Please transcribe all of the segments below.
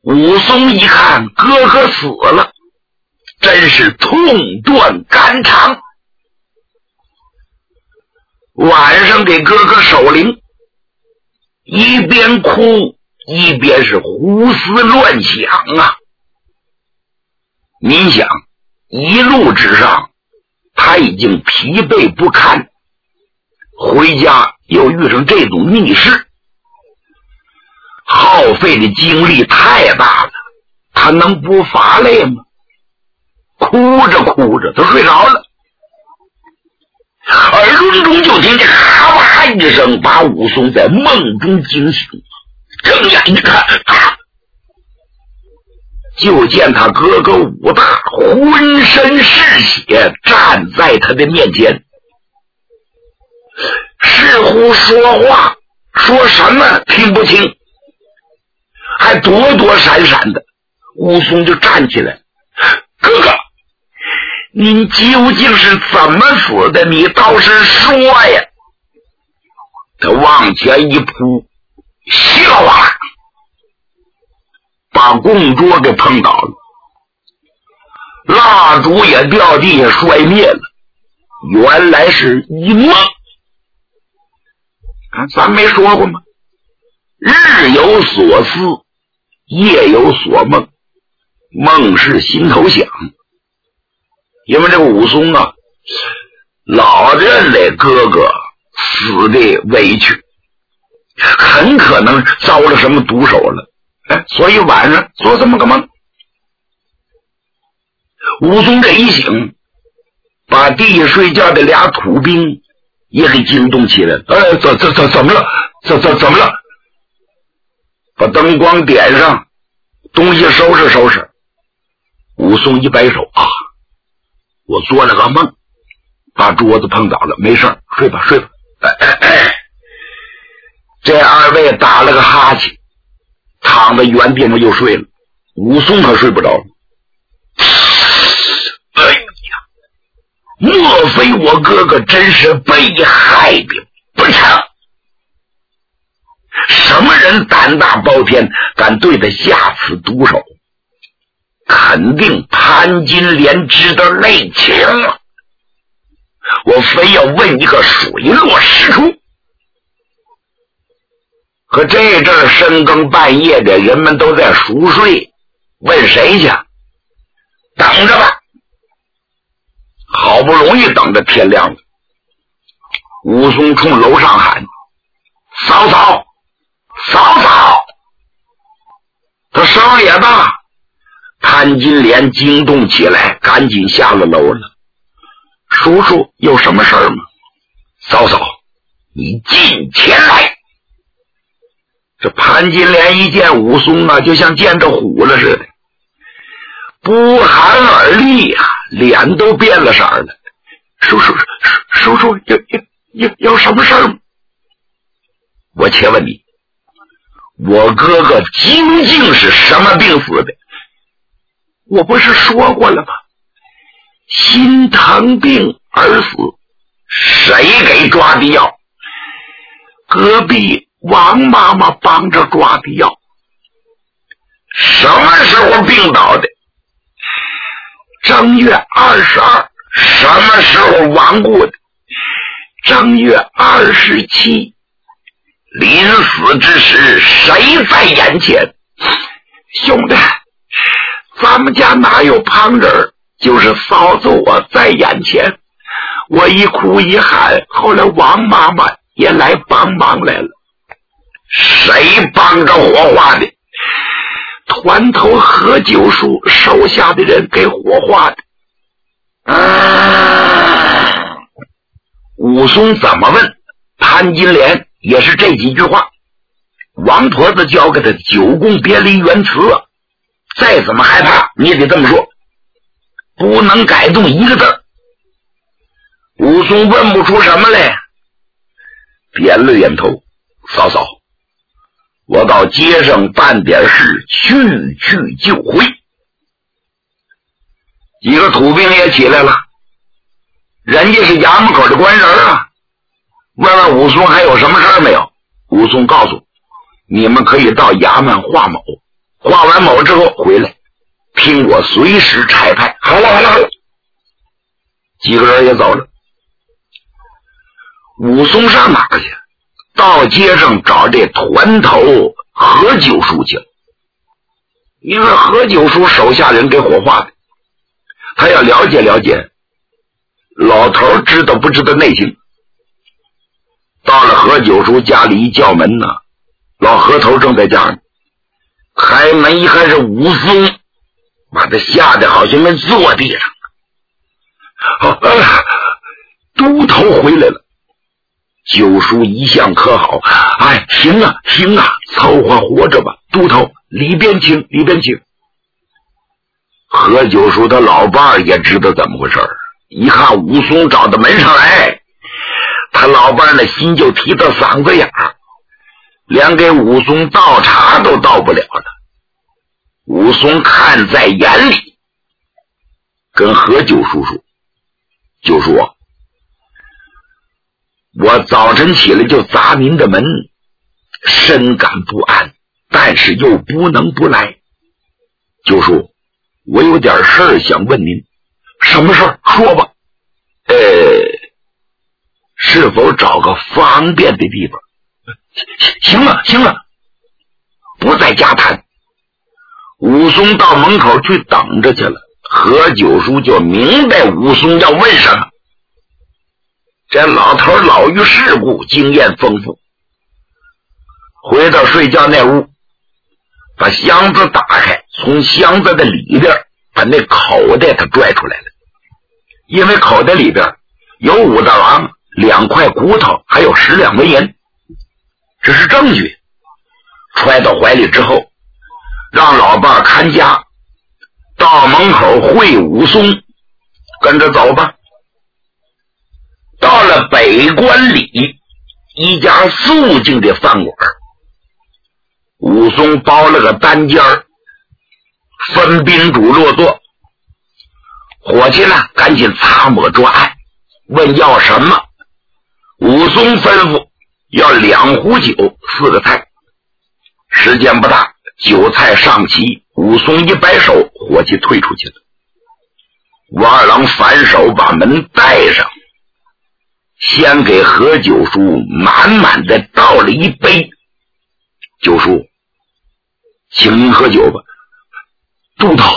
武松一看哥哥死了，真是痛断肝肠。晚上给哥哥守灵，一边哭一边是胡思乱想啊。您想，一路之上他已经疲惫不堪，回家又遇上这种逆事，耗费的精力太大了，他能不乏累吗？哭着哭着他睡着了，耳中中就听见咔吧一声，把武松在梦中惊醒，睁眼一看啊，就见他哥哥武大浑身是血站在他的面前，似乎说话，说什么听不清，还躲躲闪闪的。武松就站起来，哥哥，您究竟是怎么死的？你倒是说呀！他往前一扑，稀里哗啦把供桌给碰倒了，蜡烛也掉地下摔灭了。原来是一梦。咱没说过吗？日有所思，夜有所梦，梦是心头想。因为这个武松啊，老认为哥哥死的委屈，很可能遭了什么毒手了，所以晚上做这么个梦。武松这一醒，把地下睡觉的俩土兵也给惊动起来。怎么了？怎么了？把灯光点上，东西收拾收拾。武松一摆手啊，我做了个梦，把桌子碰倒了，没事，睡吧睡吧。这二位打了个哈欠，躺在原地方又睡了。武松可睡不着。哎呀，莫非我哥哥真是被害的不成？什么人胆大包天，敢对他下此毒手？肯定潘金莲知道内情了，我非要问一个水落石出。可这阵深更半夜的，人们都在熟睡，问谁去？等着吧。好不容易等着天亮了，武松冲楼上喊：嫂嫂，嫂嫂！他声也大，潘金莲惊动起来，赶紧下了楼了。叔叔有什么事儿吗？嫂嫂，你近前来。这潘金莲一见武松啊，就像见着虎了似的，不寒而栗啊，脸都变了色了。叔叔有什么事儿吗？我且问你，我哥哥究竟是什么病死的？我不是说过了吗？心疼病而死。谁给抓的药？隔壁王妈妈帮着抓的药。什么时候病倒的？正月22。什么时候亡故的？正月27。临死之时，谁在眼前？兄弟，咱们家哪有旁人，就是嫂子我在眼前。我一哭一喊，后来王妈妈也来帮忙来了。谁帮着火化的？团头何九叔手下的人给火化的。武松怎么问，潘金莲也是这几句话。王婆子教给他九宫别离原词，再怎么害怕你也得这么说，不能改动一个字。武松问不出什么来，点了点头。嫂嫂，我到街上办点事，去就回。几个土兵也起来了，人家是衙门口的官人啊，问问武松还有什么事儿没有。武松告诉你们可以到衙门画某， 挂完卯之后回来，听我随时差派。好了好了好了，几个人也走了。武松上哪去？到街上找这团头何九叔去了。你说何九叔手下人给火化的，他要了解了解老头知道不知道内情。到了何九叔家里一叫门呢，老何头正在家呢，开门一看是武松，把他吓得好像跟坐地上。都头回来了。九叔一向可好，哎，行啊行啊，凑合活着吧。都头里边请里边请。何九叔的老伴儿也知道怎么回事，一看武松找到门上来，他老伴儿的心就提到嗓子眼儿，连给武松倒茶都倒不了了。武松看在眼里，跟何九叔说：九叔啊，我早晨起来就砸您的门，深感不安，但是又不能不来。九叔，我有点事儿想问您。什么事儿？说吧。是否找个方便的地方？行了行了，不在家谈。武松到门口去等着去了。何九叔就明白武松要问什么。这老头老于世故，经验丰富。回到睡觉那屋，把箱子打开，从箱子的里边把那口袋他拽出来了。因为口袋里边有武大郎2块骨头，还有10两纹银，这是证据。揣到怀里之后，让老伴看家，到门口会武松，跟着走吧。到了北关里一家肃静的饭馆，武松包了个单间，分宾主落座。伙计呢赶紧擦抹桌案，问要什么。武松吩咐要2壶酒4个菜。时间不大，酒菜上齐，武松一摆手，伙计退出去了。武二郎反手把门带上，先给何九叔满满的倒了一杯。九叔，请您喝酒吧。都头，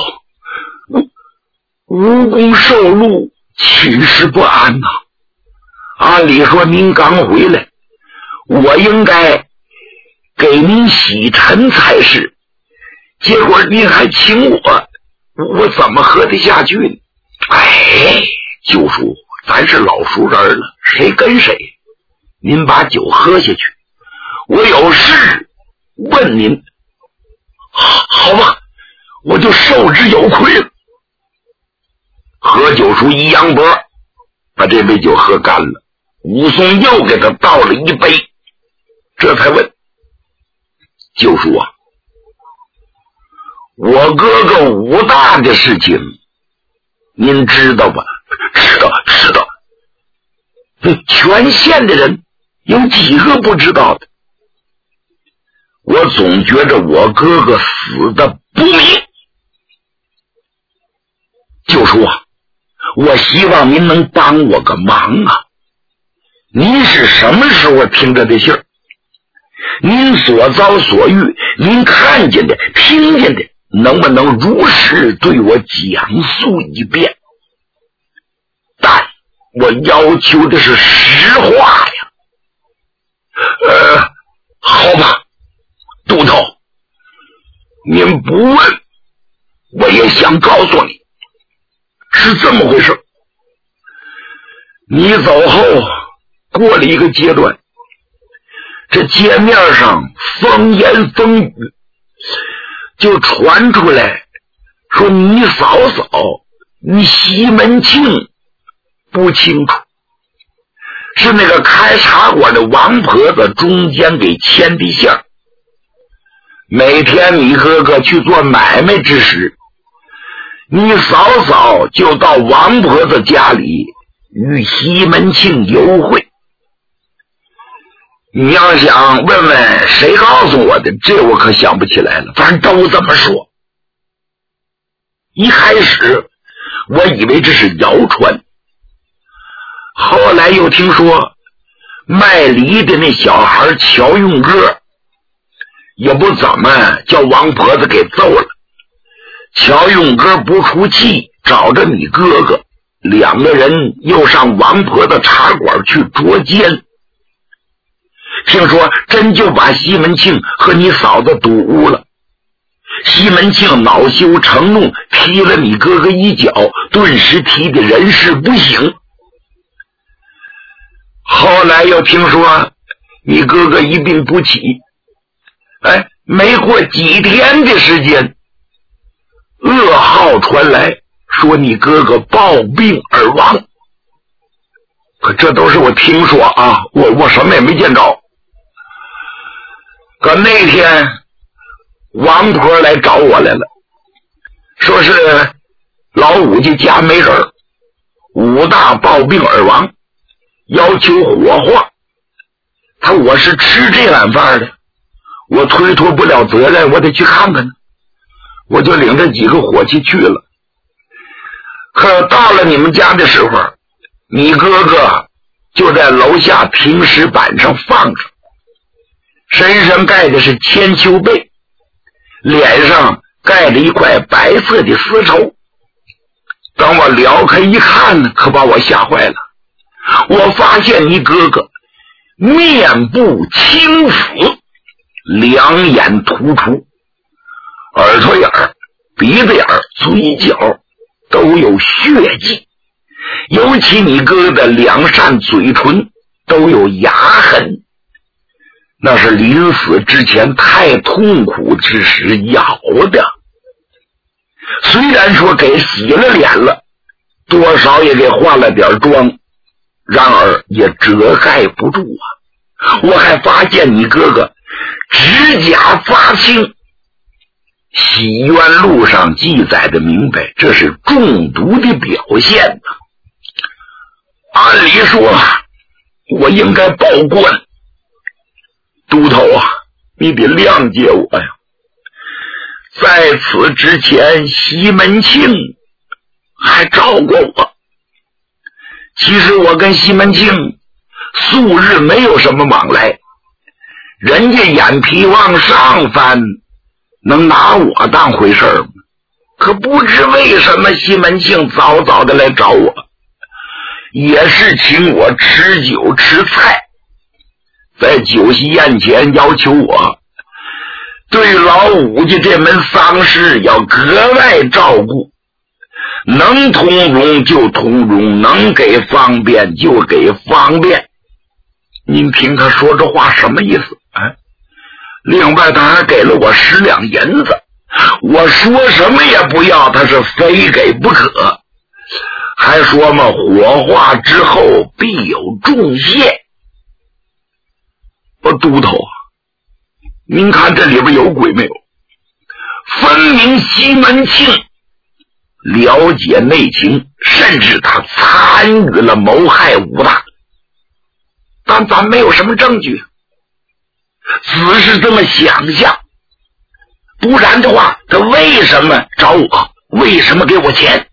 无功受禄，寝食不安呐。按理说您刚回来，我应该给您洗尘才是，结果您还请我怎么喝得下去呢？哎，九叔，咱是老熟人了，谁跟谁？您把酒喝下去，我有事问您。好吧，我就受之有愧了。何九叔一扬脖，把这杯酒喝干了。武松又给他倒了一杯，这才问：九叔啊，我哥哥武大的事情您知道吧？知道。全县的人有几个不知道的？我总觉着我哥哥死的不明。九叔啊，我希望您能帮我个忙啊！您是什么时候听着的信儿？您所遭所遇，您看见的听见的，能不能如实对我讲述一遍？但我要求的是实话呀。好吧，都头，您不问我也想告诉你，是这么回事。你走后过了一个阶段，这街面上风言风语就传出来，说你嫂嫂你西门庆不清楚，是那个开茶馆的王婆子中间给牵的线。每天你哥哥去做买卖之时，你嫂嫂就到王婆子家里与西门庆幽会。 你要想问问谁告诉我的，这我可想不起来了，反正都这么说。一开始我以为这是谣传，后来又听说卖梨的那小孩乔用哥也不怎么叫王婆子给揍了，乔用哥不出气，找着你哥哥，两个人又上王婆的茶馆去捉奸，听说真就把西门庆和你嫂子堵屋了。西门庆恼羞成怒，踢了你哥哥一脚，顿时踢得人事不省。后来又听说你哥哥一病不起，没过几天的时间，噩耗传来，说你哥哥暴病而亡。可这都是我听说啊，我什么也没见着。可那天王婆来找我来了，说是老五家家没人，武大暴病而亡，要求火化。我是吃这碗饭的，我推脱不了责任，我得去看看。我就领着几个伙计去了。可到了你们家的时候，你哥哥就在楼下停尸板上放着，身上盖的是千秋被，脸上盖着一块白色的丝绸。等我撩开一看呢，可把我吓坏了。我发现你哥哥面部青紫，两眼突出，耳朵眼儿、鼻子眼儿、嘴角都有血迹，尤其你哥哥的两扇嘴唇都有牙痕，那是临死之前太痛苦之时咬的。虽然说给洗了脸了，多少也给化了点妆，然而也遮盖不住啊。我还发现你哥哥指甲发青，洗冤录上记载的明白，这是中毒的表现。按理说我应该报官，都头啊，你得谅解我呀。在此之前，西门庆还找过我。其实我跟西门庆素日没有什么往来，人家眼皮往上翻，能拿我当回事吗？可不知为什么西门庆早早的来找我，也是请我吃酒吃菜，在酒席宴前要求我对老五家这门丧事要格外照顾，能通融就通融，能给方便就给方便。您听他说这话什么意思？另外他还给了我10两银子，我说什么也不要，他是非给不可，还说嘛火化之后必有重谢。我都头啊，您看这里边有鬼没有？分明西门庆了解内情，甚至他参与了谋害武大，但咱没有什么证据，只是这么想象。不然的话，他为什么找我？为什么给我钱？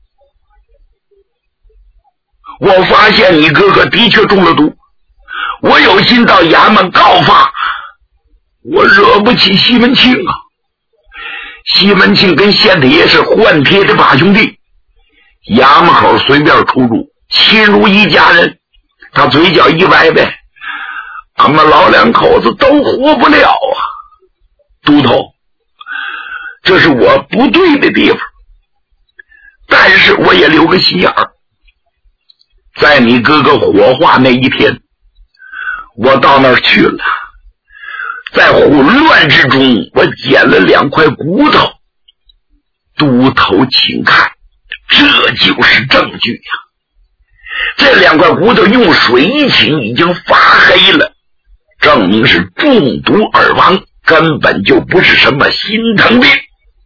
我发现你哥哥的确中了毒，我有心到衙门告发，我惹不起西门庆啊。西门庆跟县太爷是换帖的把兄弟，衙门口随便出入，亲如一家人。他嘴角一歪呗，俺们老两口子都活不了啊。都头，这是我不对的地方，但是我也留个心眼儿。在你哥哥火化那一天，我到那儿去了，在混乱之中，我捡了2块骨头。都头请看，这就是证据呀！这2块骨头用水一浸，已经发黑了，证明是中毒而亡，根本就不是什么心疼病。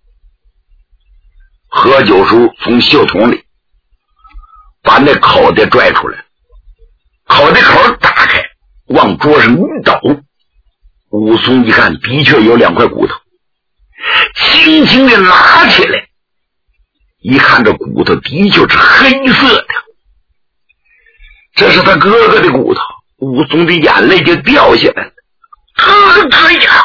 何九叔从袖筒里把那口袋拽出来，口袋口打开， 往桌上一倒，武松一看，的确有2块骨头，轻轻地拿起来，一看这骨头的确是黑色的，这是他哥哥的骨头。武松的眼泪就掉下来了，哥呀！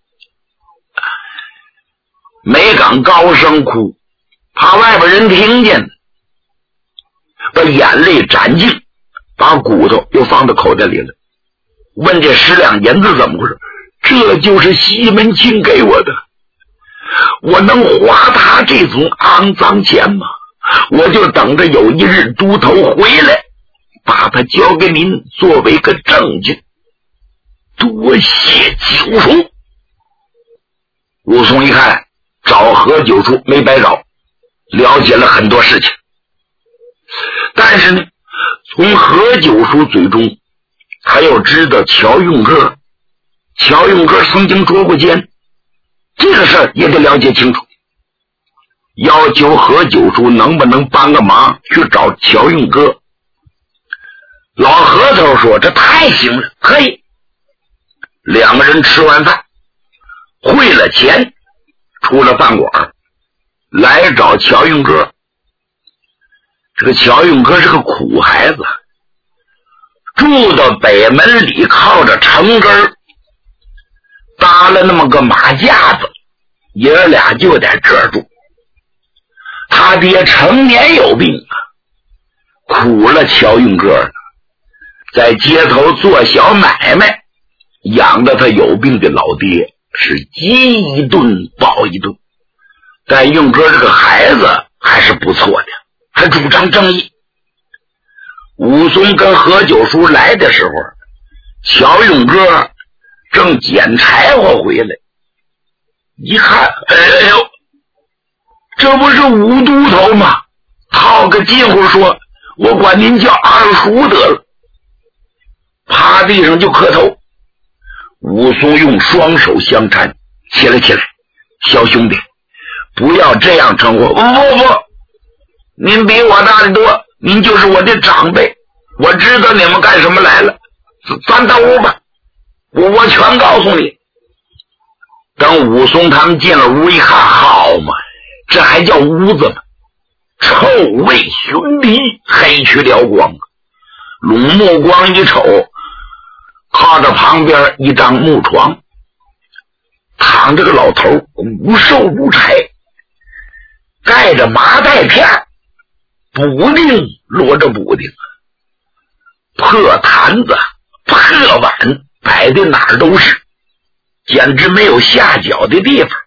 没敢高声哭，怕外边人听见，把眼泪攒净，把骨头又放到口袋里了。问这10两银子怎么回事？这就是西门庆给我的，我能花他这种肮脏钱吗？我就等着有一日都头回来，把他交给您作为个证据。多谢九叔。武松一看，找何九叔没白找，了解了很多事情。但是呢，从何九叔嘴中，他又知道乔用哥曾经捉过奸，这个事儿也得了解清楚。要求何九叔能不能帮个忙去找乔用哥。老何头说这太行了，可以。2个人吃完饭，汇了钱，出了饭馆，来找乔用哥。这个乔用哥是个苦孩子，住到北门里，靠着城根搭了那么个马架子，爷儿俩就在这儿住。他爹成年有病啊，苦了乔用哥了，在街头做小买卖，养着他有病的老爹是饥一顿饱一顿。但用哥这个孩子还是不错的，还主张正义。武松跟何九叔来的时候，乔用哥正捡柴火回来，一看，哎呦，这不是武都头吗？套个近乎说，我管您叫二叔得了。趴地上就磕头。武松用双手相搀，起来，小兄弟，不要这样称呼。不，您比我大得多，您就是我的长辈，我知道你们干什么来了，咱到屋吧，我全告诉你。等武松他们进了屋一看，好嘛，这还叫屋子吗？臭味熏鼻，黑黢燎光。拢目光一瞅，靠着旁边一张木床，躺着个老头，无瘦无柴，盖着麻袋片，补丁摞着补丁，破坛子破碗摆的哪儿都是，简直没有下脚的地方。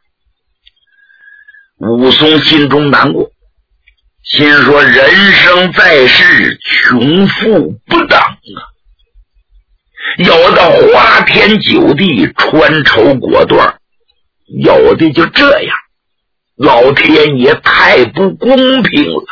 武松心中难过，心说人生在世，穷富不等啊，有的花天酒地，穿绸裹缎，有的就这样，老天爷太不公平了。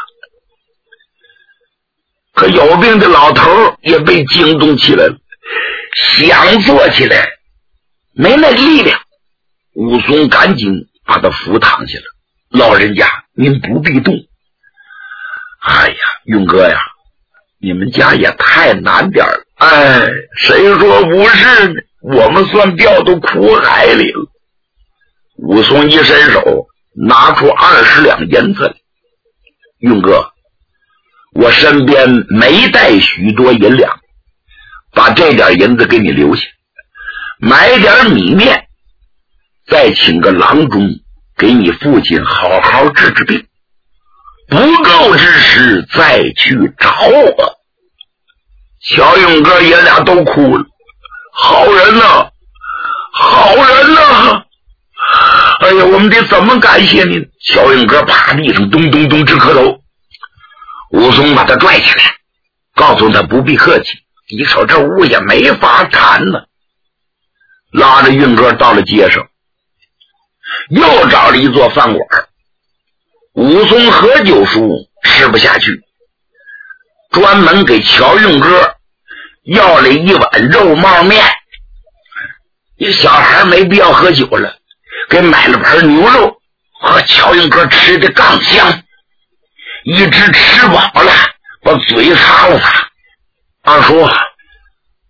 可有病的老头也被惊动起来了，想坐起来没那力量。武松赶紧把他扶躺下了。老人家您不必动。哎呀，勇哥呀，你们家也太难点了。哎，谁说不是呢？我们算掉到苦海里了。武松一伸手拿出20两银子来。勇哥，我身边没带许多银两，把这点银子给你留下，买点米面，再请个郎中给你父亲好好治治病，不够之时再去找我。小勇哥爷俩都哭了，好人呐，好人呐！哎呀，我们得怎么感谢您？小勇哥趴地上咚咚咚直磕头。武松把他拽起来，告诉他不必客气，一瞅这屋也没法谈呢。拉着运哥到了街上，又找了一座饭馆。武松何九叔吃不下去，专门给乔运哥要了一碗肉帽面。一个小孩没必要喝酒了，给买了盘牛肉，和乔运哥吃的刚香，一直吃饱了，把嘴擦了擦。二叔，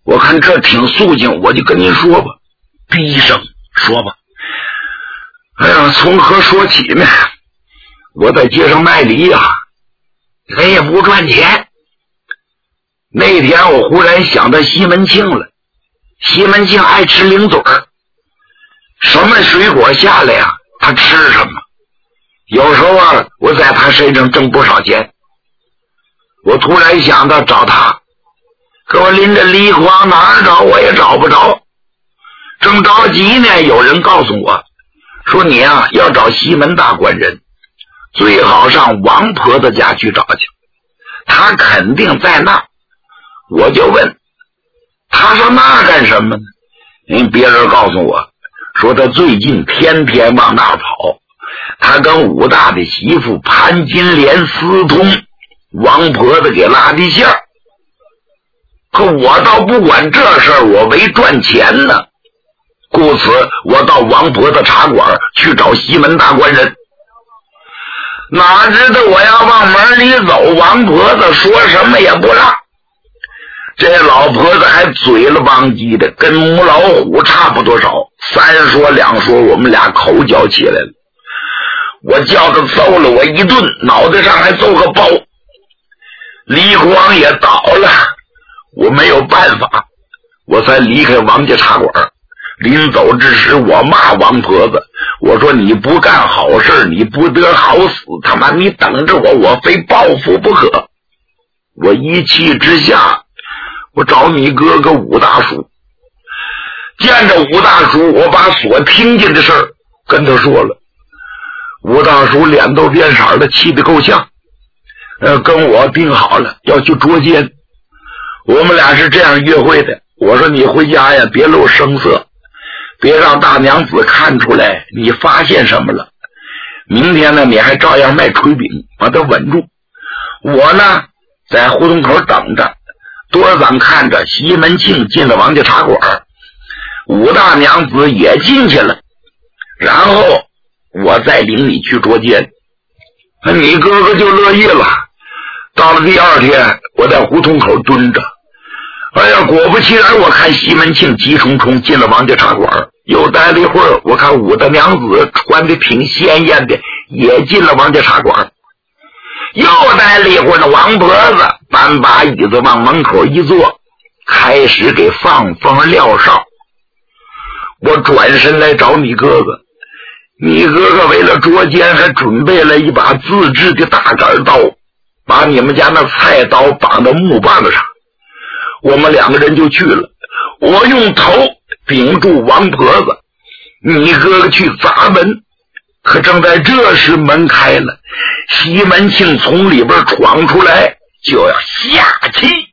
我看这挺肃静，我就跟您说吧。逼声说吧。哎呀，从何说起呢？我在街上卖梨呀，人也不赚钱。那天我忽然想到西门庆了，西门庆爱吃零嘴儿，什么水果下来呀，他吃什么。有时候啊，我在他身上挣不少钱。我突然想到找他，可我拎着梨筐哪儿找我也找不着。正着急呢，有人告诉我说你啊要找西门大官人，最好上王婆子家去找去，他肯定在那。我就问他上那干什么呢？别人告诉我说他最近天天往那跑，他跟武大的媳妇潘金莲私通，王婆子给拉地线。可我倒不管这事儿，我为赚钱呢，故此我到王婆子茶馆去找西门大官人。哪知道我要往门里走，王婆子说什么也不让。这老婆子还嘴了汪叽的，跟母老虎差不多少，三说两说，我们俩口角起来了。我叫他揍了我一顿，脑袋上还揍个包。李光也倒了，我没有办法，我才离开王家茶馆。临走之时，我骂王婆子，我说你不干好事，你不得好死，他妈你等着我，我非报复不可。我一气之下，我找你哥哥武大叔，见着武大叔，我把所听见的事儿跟他说了。武大叔脸都变色的，气得够呛。跟我定好了要去捉奸，我们俩是这样约会的。我说你回家呀，别露声色，别让大娘子看出来你发现什么了。明天呢，你还照样卖炊饼，把它稳住。我呢，在胡同口等着，多早看着西门庆进了王家茶馆，武大娘子也进去了，然后我再领你去捉奸。你哥哥就乐意了。到了第二天，我在胡同口蹲着，哎呀，果不其然，我看西门庆急冲冲进了王家茶馆，又待了一会儿，我看武大娘子穿的挺鲜艳的，也进了王家茶馆。又待了一会儿，那王婆子搬把椅子往门口一坐，开始给放风撂哨。我转身来找你哥哥，你哥哥为了捉奸还准备了一把自制的大杆刀，把你们家那菜刀绑到木棒子上。我们两个人就去了，我用头顶住王婆子，你哥哥去砸门。可正在这时，门开了，西门庆从里边闯出来，就要下棋。